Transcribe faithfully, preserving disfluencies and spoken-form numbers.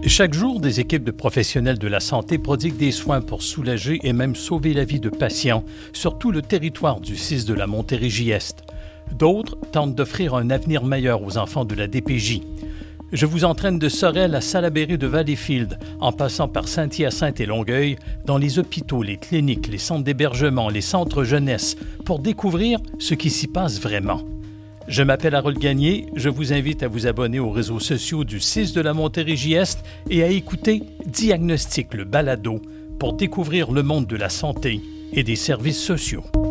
Chaque jour, des équipes de professionnels de la santé prodiguent des soins pour soulager et même sauver la vie de patients sur tout le territoire du C I S de la Montérégie-Est. D'autres tentent d'offrir un avenir meilleur aux enfants de la D P J. Je vous entraîne de Sorel à Salaberry de Valleyfield, en passant par Saint-Hyacinthe et Longueuil, dans les hôpitaux, les cliniques, les centres d'hébergement, les centres jeunesse, pour découvrir ce qui s'y passe vraiment. Je m'appelle Harold Gagné, je vous invite à vous abonner aux réseaux sociaux du C I S de la Montérégie-Est et à écouter Diagnostic, le balado, pour découvrir le monde de la santé et des services sociaux.